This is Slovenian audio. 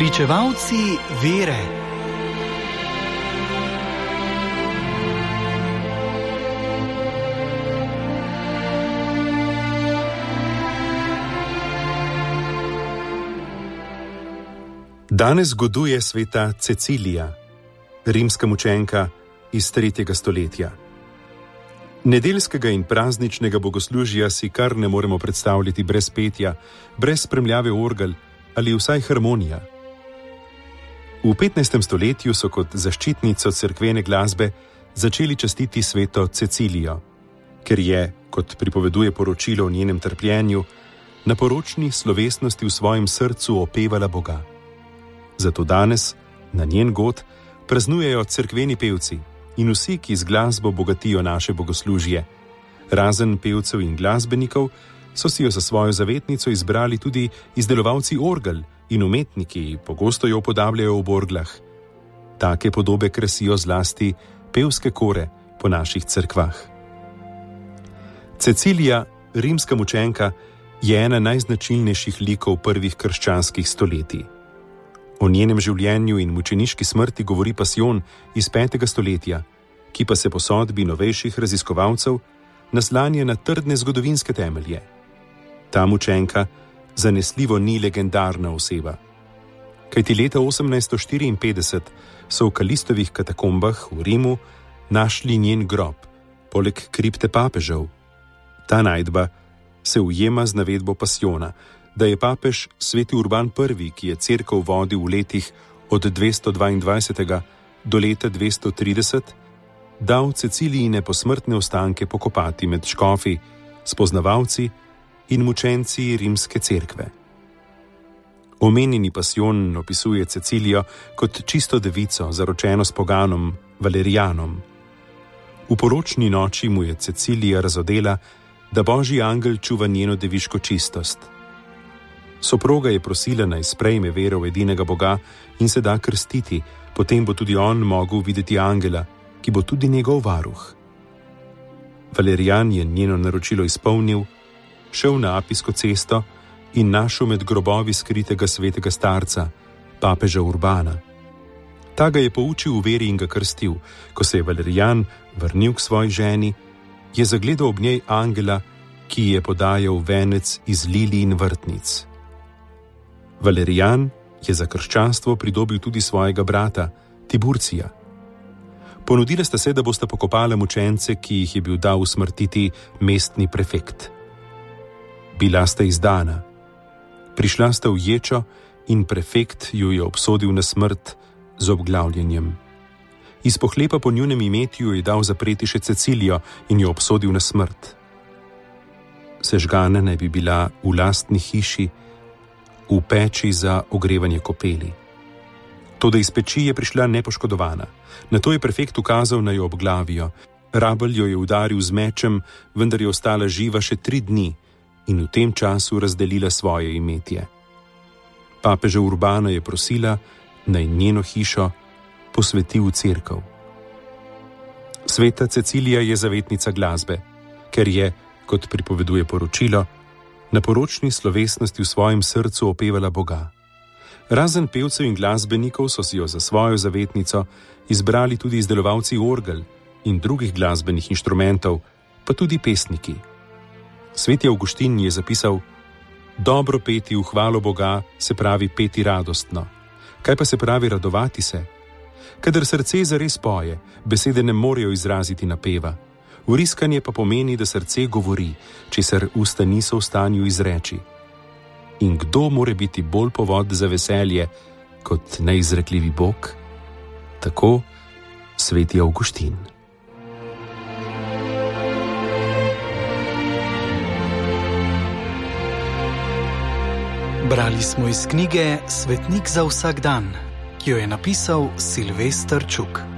Pričevalci vere. Danes goduje sveta Cecilija, rimska mučenka iz 3. stoletja. Nedeljskega in prazničnega bogoslužja si kar ne moremo predstavljati brez petja, brez spremljave orgel ali vsaj harmonija. V 15. stoletju so kot zaščitnico cerkvene glasbe začeli častiti sveto Cecilijo, ker je, kot pripoveduje poročilo o njenem trpljenju, na poročni slovesnosti v svojem srcu opevala Boga. Zato danes, na njen god, praznujejo cerkveni pevci in vsi, ki z glasbo bogatijo naše bogoslužje. Razen pevcev in glasbenikov, so si jo za svojo zavetnico izbrali tudi izdelovalci orgel in umetniki, pogosto jo upodabljajo v orglah. Take podobe krasijo zlasti pevske kore po naših cerkvah. Cecilija, rimska mučenka, je ena najznačilnejših likov prvih krščanskih stoletij. O njenem življenju in mučeniški smrti govori Pasijon iz 5. stoletja, ki pa se po sodbi novejših raziskovalcev naslanja na trdne zgodovinske temelje. Ta mučenka zanesljivo ni legendarna oseba. Kajti leta 1854 so v Kalistovih katakombah v Rimu našli njen grob, poleg kripte papežev. Ta najdba se ujema z navedbo Pasijona, da je papež sveti Urban I., ki je cerkev vodil v letih od 222. do leta 230, dal Cecilijine posmrtne ostanke pokopati med škofi, spoznavalci in mučenci rimske cerkve. Omenjeni Pasijon opisuje Cecilijo kot čisto devico, zaročeno s poganom Valerijanom. V poročni noči mu je Cecilija razodela, da božji angel čuva njeno deviško čistost. Soproga je prosila, naj sprejme vero v edinega Boga in se da krstiti, potem bo tudi on mogel videti angela, ki bo tudi njegov varuh. Valerijan je njeno naročilo izpolnil, šel na Apijsko cesto in našel med grobovi skritega svetega starca, papeža Urbana. Ta ga je poučil v veri in ga krstil. Ko se je Valerijan vrnil k svoji ženi, je zagledal ob njej angela, ki je podajal venec iz lilij in vrtnic. Valerijan je za krščanstvo pridobil tudi svojega brata, Tiburcija. Ponudila sta se, da bosta pokopala mučence, ki jih je bil dal usmrtiti mestni prefekt. Bila sta izdana. Prišla sta v ječo in prefekt ju je obsodil na smrt z obglavljanjem. Iz pohlepa po njunem imetju je dal zapreti še Cecilijo in jo obsodil na smrt. Sežgana naj bi bila v lastni hiši, v peči za ogrevanje kopeli. Toda iz peči je prišla nepoškodovana. Nato je prefekt ukazal, naj jo obglavijo. Rabelj jo je udaril z mečem, vendar je ostala živa še 3 dni in v tem času razdelila svoje imetje. Papeža Urbana je prosila, naj njeno hišo posveti v cerkev. Sveta Cecilija je zavetnica glasbe, ker je, kot pripoveduje poročilo, na poročni slovesnosti v svojem srcu opevala Boga. Razen pevcev in glasbenikov so si jo za svojo zavetnico izbrali tudi izdelovalci orgel in drugih glasbenih inštrumentov, pa tudi pesniki. Sveti Avguštin je zapisal: dobro peti v hvalo Boga se pravi peti radostno. Kaj pa se pravi radovati se? Kadar srce zares poje, besede ne morejo izraziti napeva. Vriskanje pa pomeni, da srce govori, česar usta niso v stanju izreči. In kdo more biti bolj povod za veselje kot neizrekljivi Bog? Tako sveti Avguštin. Brali smo iz knjige Svetnik za vsak dan, ki jo je napisal Silvester Čuk.